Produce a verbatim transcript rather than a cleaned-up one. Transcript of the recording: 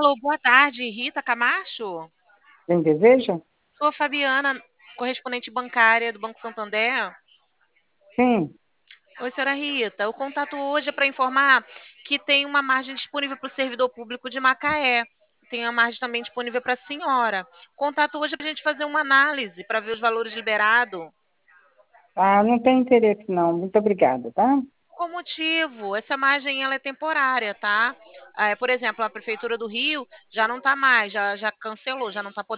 Alô, boa tarde, Rita Camacho? Quem deseja? Sou a Fabiana, correspondente bancária do Banco Santander. Sim. Oi, senhora Rita. O contato hoje é para informar que tem uma margem disponível para o servidor público de Macaé. Tem a margem também disponível para a senhora. O contato hoje é para a gente fazer uma análise para ver os valores liberados. Ah, não tem interesse não. Muito obrigada, tá? Qual motivo? Essa margem ela é temporária, tá? É, por exemplo, a Prefeitura do Rio já não está mais, já, já cancelou, já não está